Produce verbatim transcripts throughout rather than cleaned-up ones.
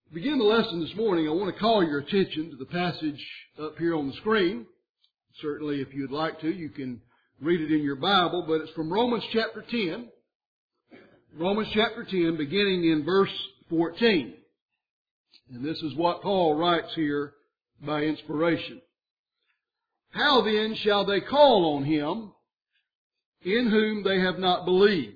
To begin the lesson this morning, I want to call your attention to the passage up here on the screen. Certainly, if you'd like to, you can read it in your Bible, but it's from Romans chapter ten. Romans chapter ten, beginning in verse fourteen. And this is what Paul writes here by inspiration. How then shall they call on him in whom they have not believed?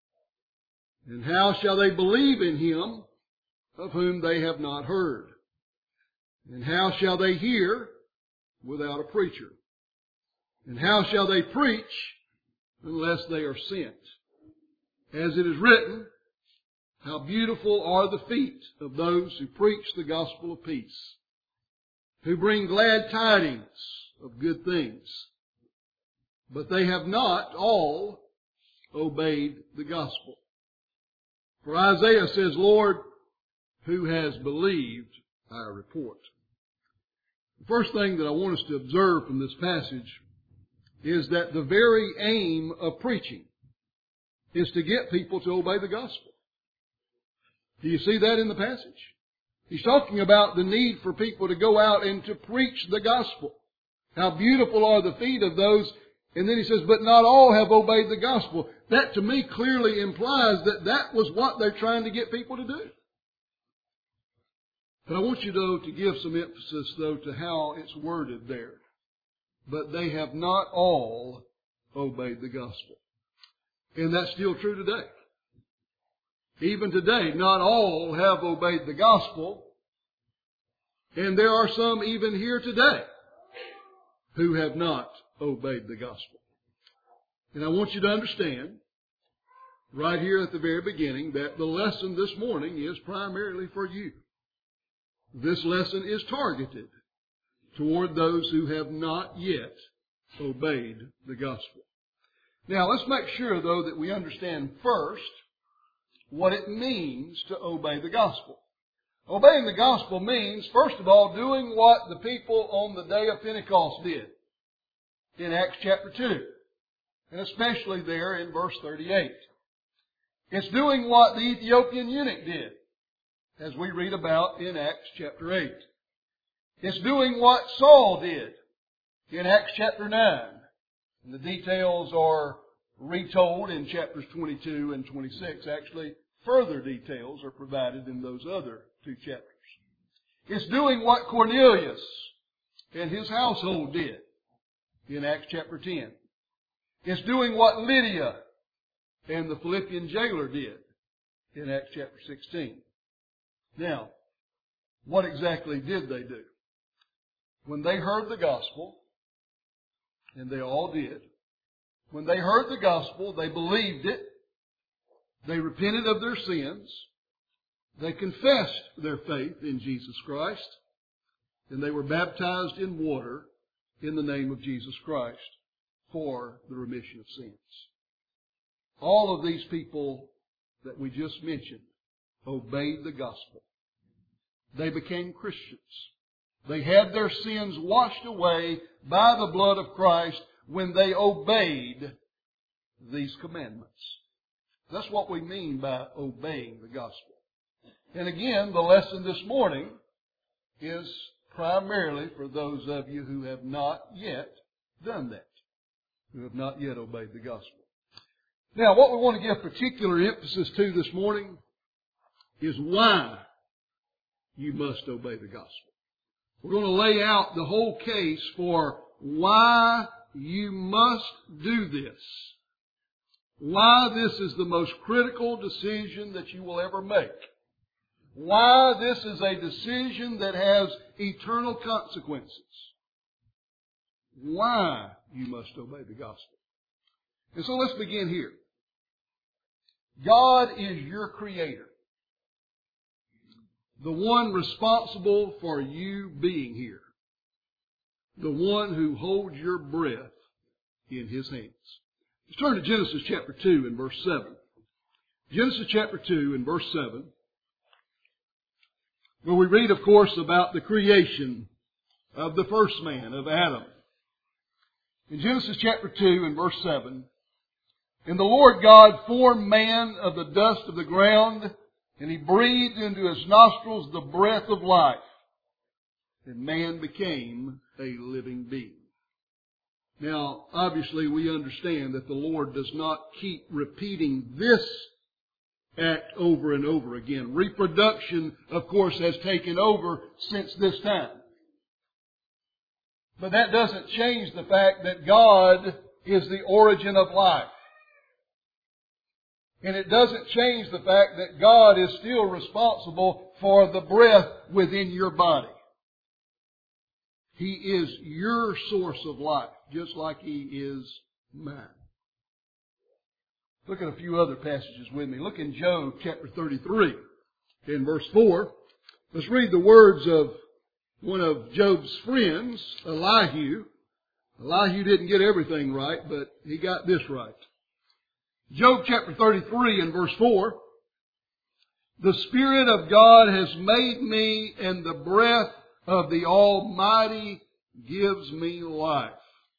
And how shall they believe in him of whom they have not heard? And how shall they hear without a preacher? And how shall they preach unless they are sent? As it is written, how beautiful are the feet of those who preach the gospel of peace, who bring glad tidings of good things. But they have not all obeyed the gospel. For Isaiah says, Lord, who has believed our report? The first thing that I want us to observe from this passage is that the very aim of preaching is to get people to obey the gospel. Do you see that in the passage? He's talking about the need for people to go out and to preach the gospel. How beautiful are the feet of those. And then he says, but not all have obeyed the gospel. That to me clearly implies that that was what they're trying to get people to do. But I want you, though, to give some emphasis, though, to how it's worded there. But they have not all obeyed the gospel. And that's still true today. Even today, not all have obeyed the gospel. And there are some even here today who have not obeyed the gospel. And I want you to understand, right here at the very beginning, that the lesson this morning is primarily for you. This lesson is targeted toward those who have not yet obeyed the gospel. Now, let's make sure, though, that we understand first what it means to obey the gospel. Obeying the gospel means, first of all, doing what the people on the day of Pentecost did in Acts chapter two, and especially there in verse thirty-eight. It's doing what the Ethiopian eunuch did, as we read about in Acts chapter eight. It's doing what Saul did in Acts chapter nine. And the details are retold in chapters twenty-two and twenty-six. Actually, further details are provided in those other two chapters. It's doing what Cornelius and his household did in Acts chapter ten. It's doing what Lydia and the Philippian jailer did in Acts chapter sixteen. Now, what exactly did they do? When they heard the gospel, and they all did, when they heard the gospel, they believed it, they repented of their sins, they confessed their faith in Jesus Christ, and they were baptized in water in the name of Jesus Christ for the remission of sins. All of these people that we just mentioned obeyed the gospel. They became Christians. They had their sins washed away by the blood of Christ when they obeyed these commandments. That's what we mean by obeying the gospel. And again, the lesson this morning is primarily for those of you who have not yet done that, who have not yet obeyed the gospel. Now, what we want to give particular emphasis to this morning is why you must obey the gospel. We're going to lay out the whole case for why you must do this. Why this is the most critical decision that you will ever make. Why this is a decision that has eternal consequences. Why you must obey the gospel. And so let's begin here. God is your Creator. The one responsible for you being here. The one who holds your breath in His hands. Let's turn to Genesis chapter two and verse seven. Genesis chapter two and verse seven. Where we read, of course, about the creation of the first man, of Adam. In Genesis chapter two and verse seven. And the Lord God formed man of the dust of the ground And He breathed into his nostrils the breath of life. And man became a living being. Now, obviously we understand that the Lord does not keep repeating this act over and over again. Reproduction, of course, has taken over since this time. But that doesn't change the fact that God is the origin of life. And it doesn't change the fact that God is still responsible for the breath within your body. He is your source of life, just like He is mine. Look at a few other passages with me. Look in Job chapter thirty-three, in verse four. Let's read the words of one of Job's friends, Elihu. Elihu didn't get everything right, but he got this right. Job chapter thirty-three and verse four. The Spirit of God has made me, and the breath of the Almighty gives me life.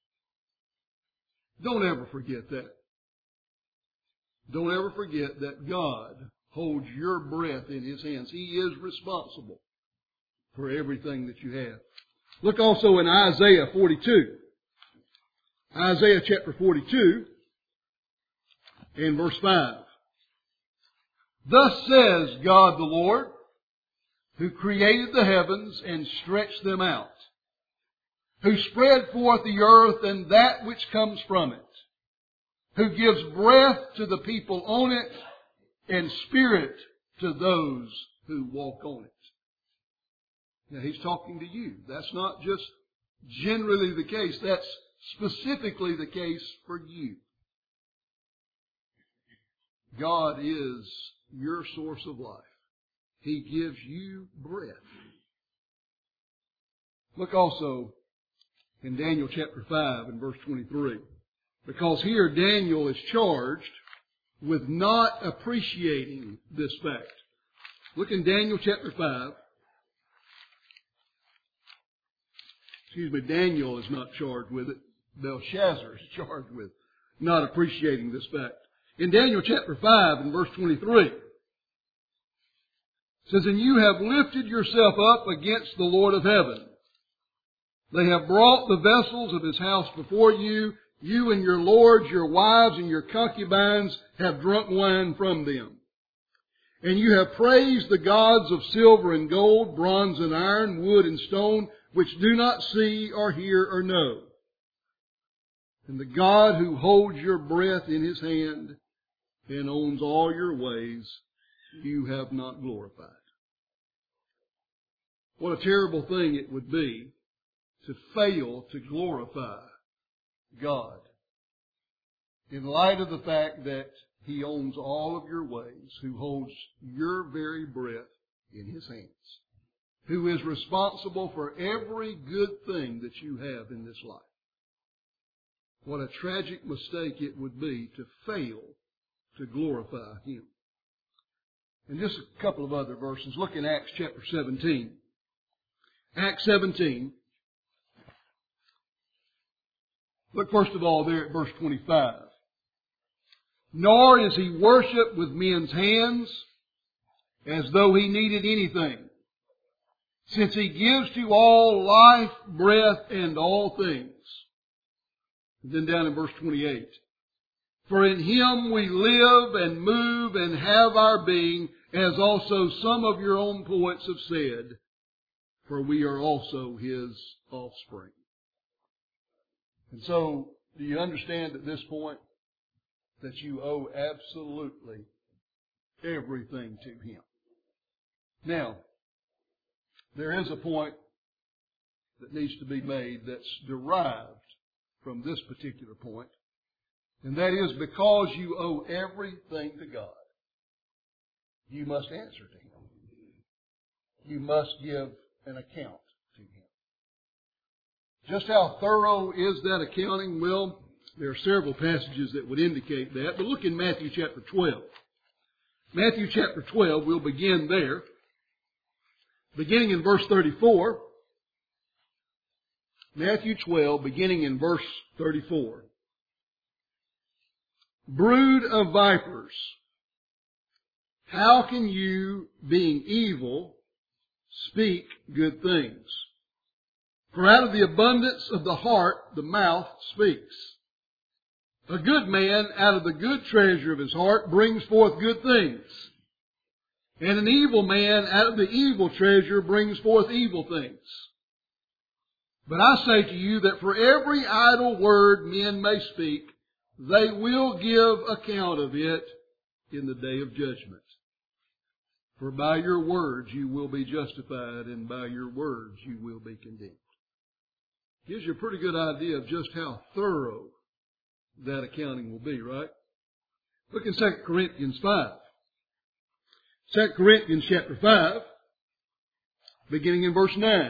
Don't ever forget that. Don't ever forget that God holds your breath in His hands. He is responsible for everything that you have. Look also in Isaiah forty-two. Isaiah chapter forty-two and verse five. Thus says God the Lord, who created the heavens and stretched them out, who spread forth the earth and that which comes from it, who gives breath to the people on it and spirit to those who walk on it. Now He's talking to you. That's not just generally the case. That's specifically the case for you. God is your source of life. He gives you breath. Look also in Daniel chapter five and verse twenty-three. Because here Daniel is charged with not appreciating this fact. Look in Daniel chapter five. Excuse me, Daniel is not charged with it. Belshazzar is charged with not appreciating this fact. In Daniel chapter five and verse twenty-three, it says, and you have lifted yourself up against the Lord of heaven. They have brought the vessels of His house before you. You and your lords, your wives, and your concubines have drunk wine from them. And you have praised the gods of silver and gold, bronze and iron, wood and stone, which do not see or hear or know. And the God who holds your breath in His hand and owns all your ways, you have not glorified. What a terrible thing it would be to fail to glorify God in light of the fact that He owns all of your ways, who holds your very breath in His hands, who is responsible for every good thing that you have in this life. What a tragic mistake it would be to fail to glorify Him. And just a couple of other verses. Look in Acts chapter seventeen. Acts seventeen. Look first of all there at verse twenty-five. Nor is He worshipped with men's hands as though He needed anything, since He gives to all life, breath, and all things. And then down in verse twenty-eight. For in Him we live and move and have our being, as also some of your own poets have said, for we are also His offspring. And so, do you understand at this point that you owe absolutely everything to Him? Now, there is a point that needs to be made that's derived from this particular point, and that is because you owe everything to God, you must answer to Him. You must give an account to Him. Just how thorough is that accounting? Well, there are several passages that would indicate that. But look in Matthew chapter twelve. Matthew chapter twelve, we'll begin there. Beginning in verse thirty-four. Matthew twelve, beginning in verse thirty-four. Brood of vipers, how can you, being evil, speak good things? For out of the abundance of the heart, the mouth speaks. A good man out of the good treasure of his heart brings forth good things. And an evil man out of the evil treasure brings forth evil things. But I say to you that for every idle word men may speak, they will give account of it in the day of judgment. For by your words you will be justified, and by your words you will be condemned. Gives you a pretty good idea of just how thorough that accounting will be, right? Look in Second Corinthians five. Second Corinthians chapter five, beginning in verse nine.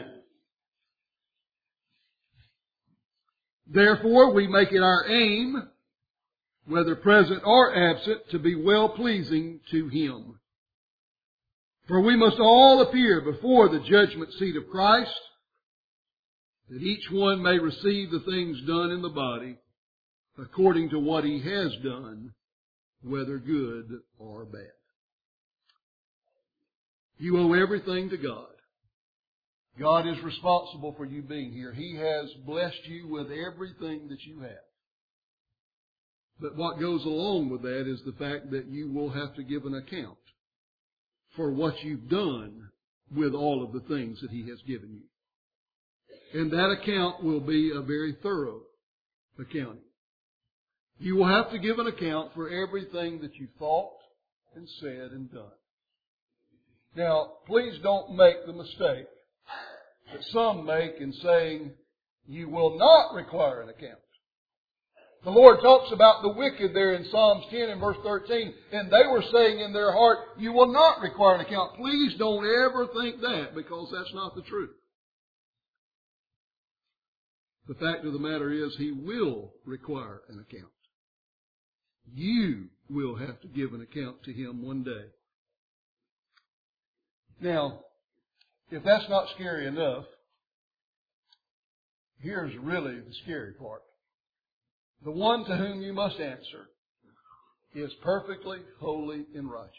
Therefore we make it our aim, whether present or absent, to be well-pleasing to Him. For we must all appear before the judgment seat of Christ, that each one may receive the things done in the body according to what he has done, whether good or bad. You owe everything to God. God is responsible for you being here. He has blessed you with everything that you have. But what goes along with that is the fact that you will have to give an account for what you've done with all of the things that He has given you. And that account will be a very thorough accounting. You will have to give an account for everything that you thought and said and done. Now, please don't make the mistake that some make in saying you will not require an account. The Lord talks about the wicked there in Psalms ten and verse thirteen, and they were saying in their heart, you will not require an account. Please don't ever think that, because that's not the truth. The fact of the matter is, He will require an account. You will have to give an account to Him one day. Now, if that's not scary enough, here's really the scary part. The one to whom you must answer is perfectly holy and righteous.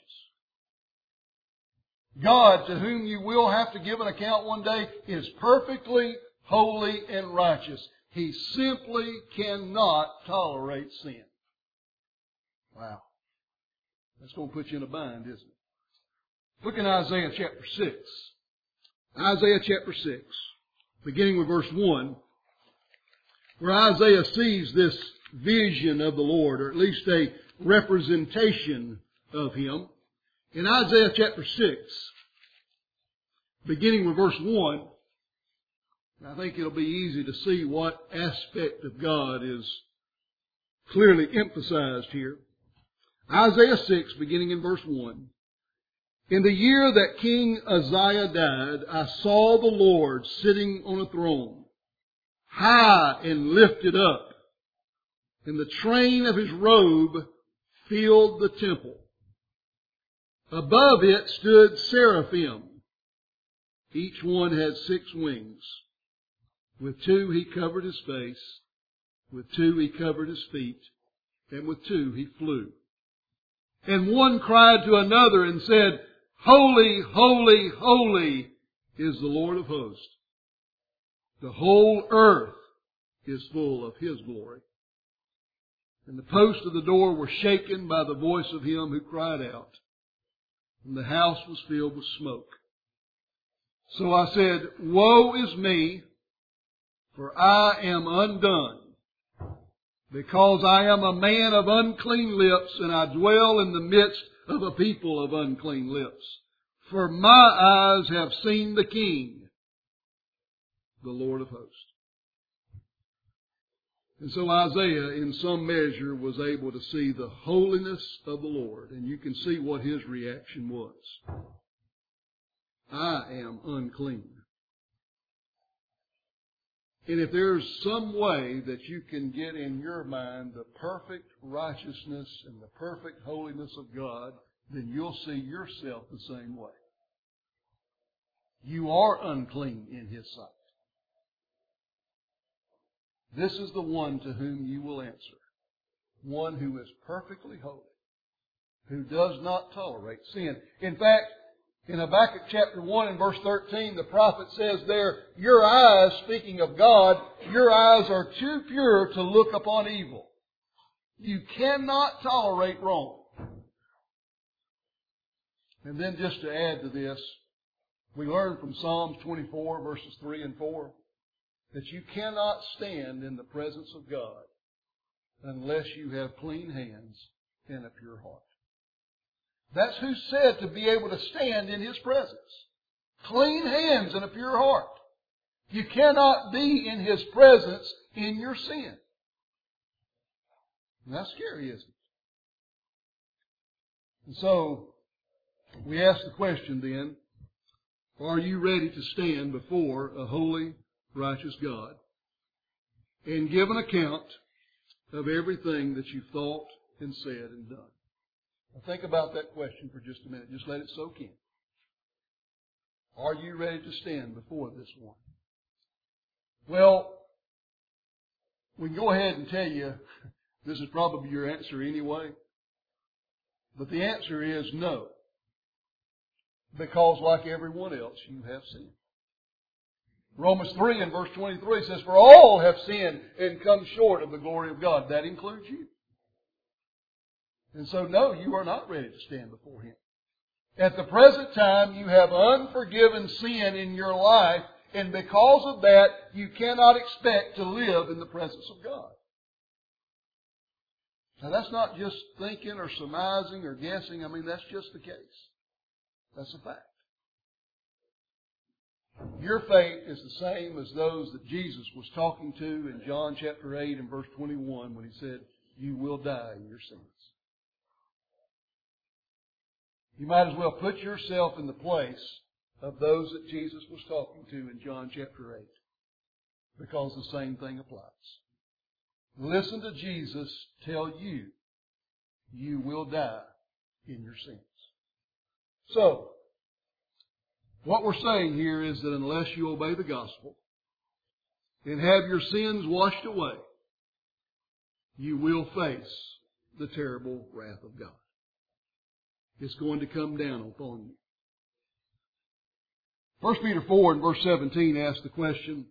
God, to whom you will have to give an account one day, is perfectly holy and righteous. He simply cannot tolerate sin. Wow. That's going to put you in a bind, isn't it? Look in Isaiah chapter six. Isaiah chapter six, beginning with verse one, where Isaiah sees this vision of the Lord, or at least a representation of Him. In Isaiah chapter six, beginning with verse one, I think it'll be easy to see what aspect of God is clearly emphasized here. Isaiah six, beginning in verse one. In the year that King Uzziah died, I saw the Lord sitting on a throne, high and lifted up, and the train of His robe filled the temple. Above it stood seraphim. Each one had six wings. With two He covered His face, with two He covered His feet, and with two He flew. And one cried to another and said, Holy, holy, holy is the Lord of hosts. The whole earth is full of His glory. And the posts of the door were shaken by the voice of him who cried out, and the house was filled with smoke. So I said, Woe is me, for I am undone, because I am a man of unclean lips, and I dwell in the midst of a people of unclean lips. For my eyes have seen the King, the Lord of hosts. And so Isaiah, in some measure, was able to see the holiness of the Lord. And you can see what his reaction was. I am unclean. And if there's some way that you can get in your mind the perfect righteousness and the perfect holiness of God, then you'll see yourself the same way. You are unclean in His sight. This is the one to whom you will answer. One who is perfectly holy, who does not tolerate sin. In fact, in Habakkuk chapter one and verse thirteen, the prophet says there, your eyes, speaking of God, your eyes are too pure to look upon evil. You cannot tolerate wrong. And then just to add to this, we learn from Psalms twenty-four verses three and four that you cannot stand in the presence of God unless you have clean hands and a pure heart. That's who's said to be able to stand in His presence. Clean hands and a pure heart. You cannot be in His presence in your sin. And that's scary, isn't it? And so, we ask the question then, are you ready to stand before a holy, righteous God and give an account of everything that you've thought and said and done? Now think about that question for just a minute. Just let it soak in. Are you ready to stand before this one? Well, we can go ahead and tell you this is probably your answer anyway. But the answer is no. Because like everyone else, you have sinned. Romans three and verse twenty-three says, for all have sinned and come short of the glory of God. That includes you. And so, no, you are not ready to stand before Him. At the present time, you have unforgiven sin in your life, and because of that, you cannot expect to live in the presence of God. Now, that's not just thinking or surmising or guessing. I mean, that's just the case. That's a fact. Your fate is the same as those that Jesus was talking to in John chapter eight and verse twenty-one when He said, you will die in your sins. You might as well put yourself in the place of those that Jesus was talking to in John chapter eight, because the same thing applies. Listen to Jesus tell you, you will die in your sins. So, what we're saying here is that unless you obey the gospel and have your sins washed away, you will face the terrible wrath of God. It's going to come down upon you. First Peter four and verse seventeen asks the question,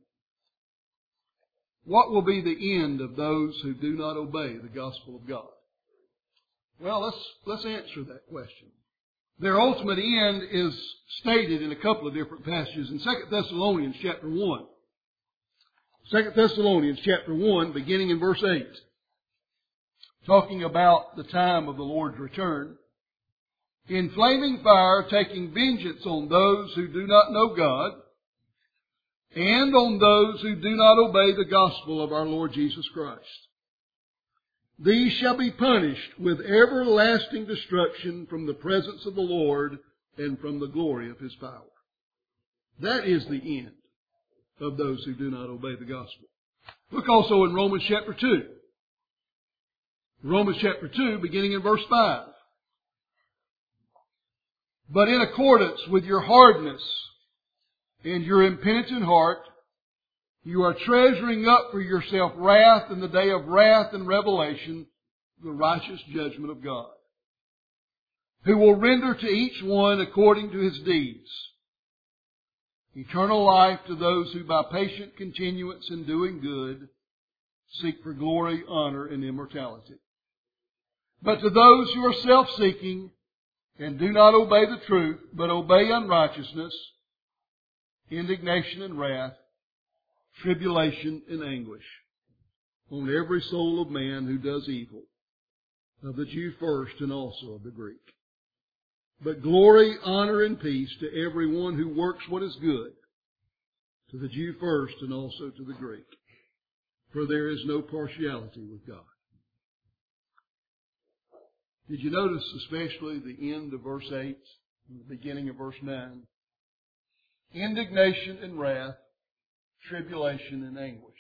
what will be the end of those who do not obey the gospel of God? Well, let's, let's answer that question. Their ultimate end is stated in a couple of different passages in Second Thessalonians chapter one. Second Thessalonians chapter one, beginning in verse eight, talking about the time of the Lord's return. In flaming fire, taking vengeance on those who do not know God, and on those who do not obey the gospel of our Lord Jesus Christ. These shall be punished with everlasting destruction from the presence of the Lord and from the glory of His power. That is the end of those who do not obey the gospel. Look also in Romans chapter two. Romans chapter two, beginning in verse five. But in accordance with your hardness and your impenitent heart, you are treasuring up for yourself wrath in the day of wrath and revelation, the righteous judgment of God, who will render to each one according to his deeds. Eternal life to those who by patient continuance in doing good seek for glory, honor, and immortality. But to those who are self-seeking and do not obey the truth, but obey unrighteousness, indignation and wrath, tribulation and anguish on every soul of man who does evil, of the Jew first and also of the Greek. But glory, honor, and peace to everyone who works what is good, to the Jew first and also to the Greek. For there is no partiality with God. Did you notice especially the end of verse eight and the beginning of verse nine? Indignation and wrath, tribulation and anguish.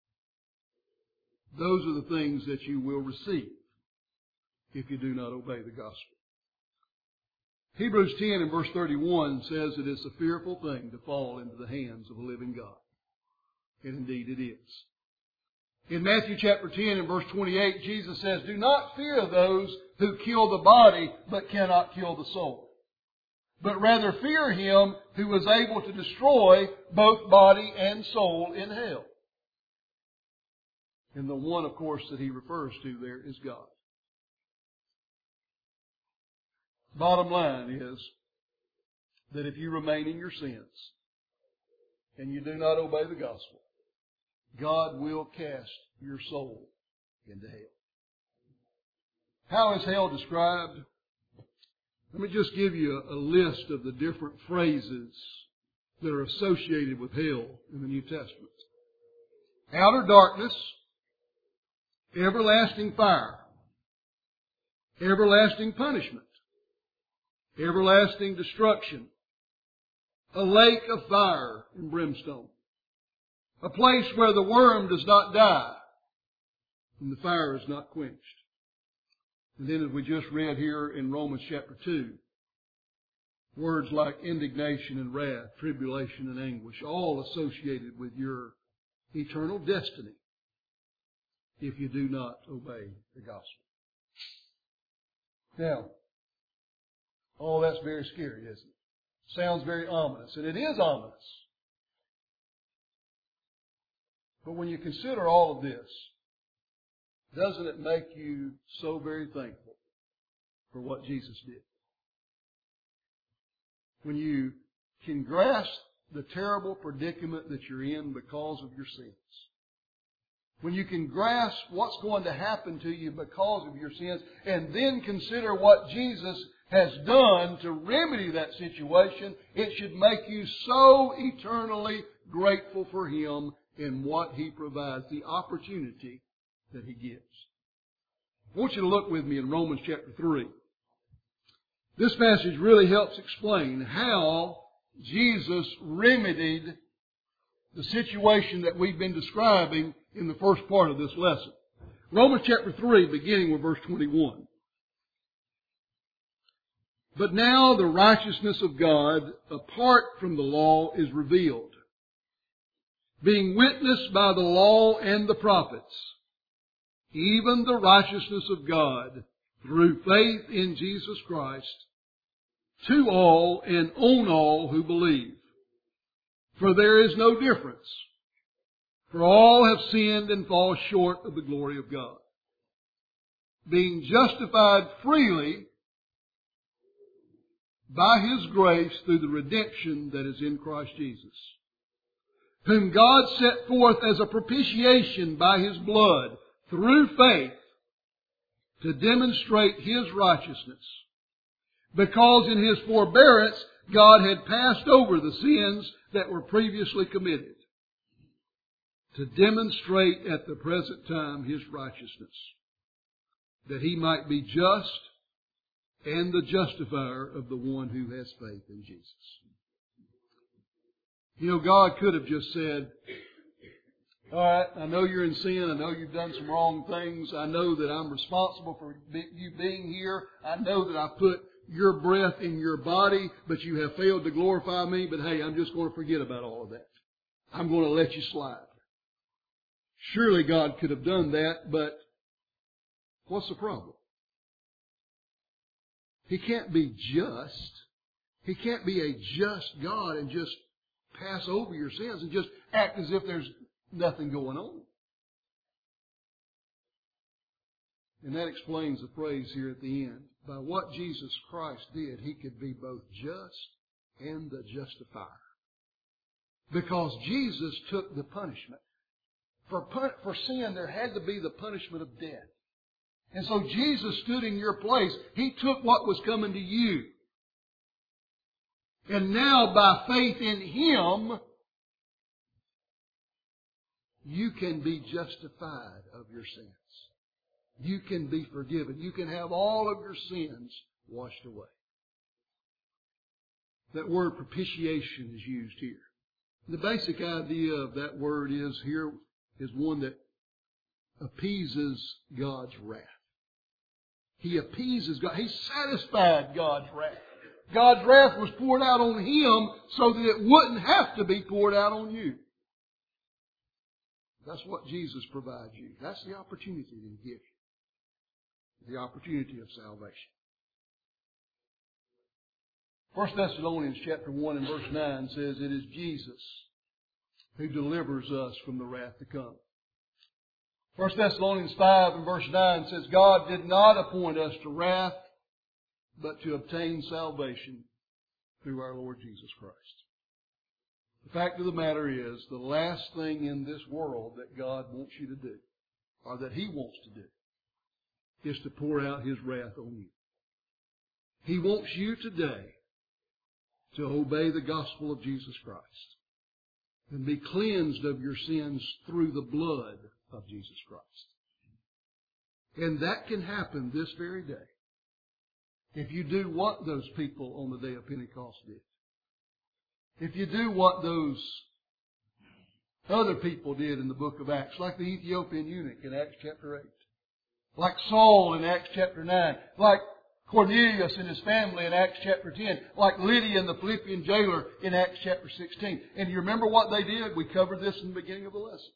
Those are the things that you will receive if you do not obey the gospel. Hebrews ten and verse thirty-one says it is a fearful thing to fall into the hands of a living God. And indeed it is. In Matthew chapter ten and verse twenty-eight, Jesus says, "Do not fear those who kill the body, but cannot kill the soul. But rather fear Him who is able to destroy both body and soul in hell." And the one, of course, that He refers to there is God. Bottom line is that if you remain in your sins and you do not obey the gospel, God will cast your soul into hell. How is hell described? Let me just give you a, a list of the different phrases that are associated with hell in the New Testament. Outer darkness, everlasting fire, everlasting punishment, everlasting destruction, a lake of fire and brimstone, a place where the worm does not die and the fire is not quenched. And then as we just read here in Romans chapter two, words like indignation and wrath, tribulation and anguish, all associated with your eternal destiny if you do not obey the gospel. Now, oh, that's very scary, isn't it? Sounds very ominous, and it is ominous. But when you consider all of this, doesn't it make you so very thankful for what Jesus did? When you can grasp the terrible predicament that you're in because of your sins, when you can grasp what's going to happen to you because of your sins, and then consider what Jesus has done to remedy that situation, it should make you so eternally grateful for Him in what He provides, the opportunity that He gives. I want you to look with me in Romans chapter three. This passage really helps explain how Jesus remedied the situation that we've been describing in the first part of this lesson. Romans chapter three, beginning with verse twenty-one. "But now the righteousness of God, apart from the law, is revealed, being witnessed by the law and the prophets, even the righteousness of God through faith in Jesus Christ, to all and on all who believe. For there is no difference, for all have sinned and fall short of the glory of God, being justified freely by His grace through the redemption that is in Christ Jesus, whom God set forth as a propitiation by His blood through faith to demonstrate His righteousness, because in His forbearance God had passed over the sins that were previously committed, to demonstrate at the present time His righteousness, that He might be just and the justifier of the one who has faith in Jesus." You know, God could have just said, "All right, I know you're in sin. I know you've done some wrong things. I know that I'm responsible for you being here. I know that I put your breath in your body, but you have failed to glorify me. But hey, I'm just going to forget about all of that. I'm going to let you slide." Surely God could have done that, but what's the problem? He can't be just. He can't be a just God and just pass over your sins and just act as if there's nothing going on. And that explains the phrase here at the end. By what Jesus Christ did, He could be both just and the justifier. Because Jesus took the punishment. For, for sin, there had to be the punishment of death. And so Jesus stood in your place. He took what was coming to you. And now, by faith in Him, you can be justified of your sins. You can be forgiven. You can have all of your sins washed away. That word propitiation is used here. The basic idea of that word is here is one that appeases God's wrath. He appeases God. He satisfied God's wrath. God's wrath was poured out on Him so that it wouldn't have to be poured out on you. That's what Jesus provides you. That's the opportunity that He gives you. The opportunity of salvation. First Thessalonians chapter one and verse nine says, it is Jesus who delivers us from the wrath to come. First Thessalonians five and verse nine says, God did not appoint us to wrath, but to obtain salvation through our Lord Jesus Christ. The fact of the matter is, the last thing in this world that God wants you to do, or that He wants to do, is to pour out His wrath on you. He wants you today to obey the gospel of Jesus Christ and be cleansed of your sins through the blood of Jesus Christ. And that can happen this very day if you do what those people on the day of Pentecost did. If you do what those other people did in the book of Acts, like the Ethiopian eunuch in Acts chapter eight, like Saul in Acts chapter nine, like Cornelius and his family in Acts chapter ten, like Lydia and the Philippian jailer in Acts chapter sixteen. And you remember what they did? We covered this in the beginning of the lesson.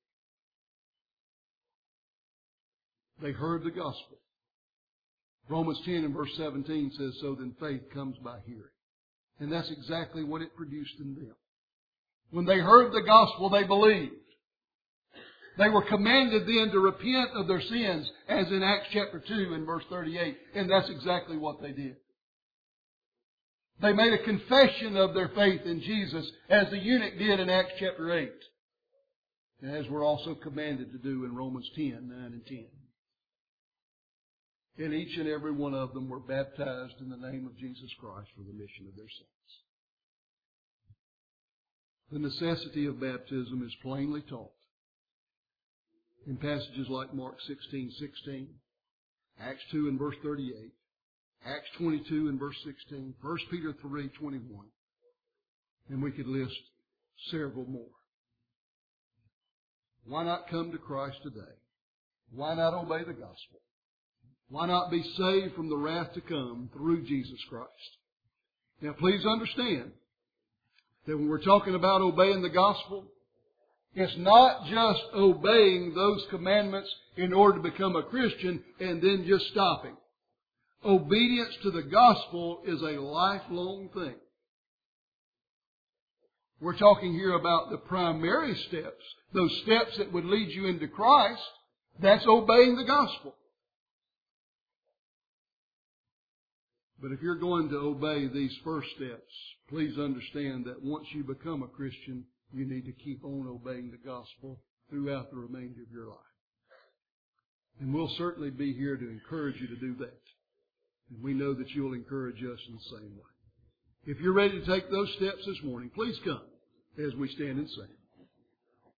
They heard the gospel. Romans ten and verse seventeen says, so then faith comes by hearing. And that's exactly what it produced in them. When they heard the gospel, they believed. They were commanded then to repent of their sins, as in Acts chapter two and verse thirty-eight. And that's exactly what they did. They made a confession of their faith in Jesus, as the eunuch did in Acts chapter eight. And as we're also commanded to do in Romans ten, nine and ten. And each and every one of them were baptized in the name of Jesus Christ for the remission of their sins. The necessity of baptism is plainly taught in passages like Mark sixteen sixteen, Acts two and verse thirty-eight, Acts twenty-two and verse sixteen, First Peter three twenty-one, and we could list several more. Why not come to Christ today? Why not obey the gospel? Why not be saved from the wrath to come through Jesus Christ? Now please understand that when we're talking about obeying the gospel, it's not just obeying those commandments in order to become a Christian and then just stopping. Obedience to the gospel is a lifelong thing. We're talking here about the primary steps, those steps that would lead you into Christ. That's obeying the gospel. But if you're going to obey these first steps, please understand that once you become a Christian, you need to keep on obeying the gospel throughout the remainder of your life. And we'll certainly be here to encourage you to do that. And we know that you'll encourage us in the same way. If you're ready to take those steps this morning, please come as we stand and sing.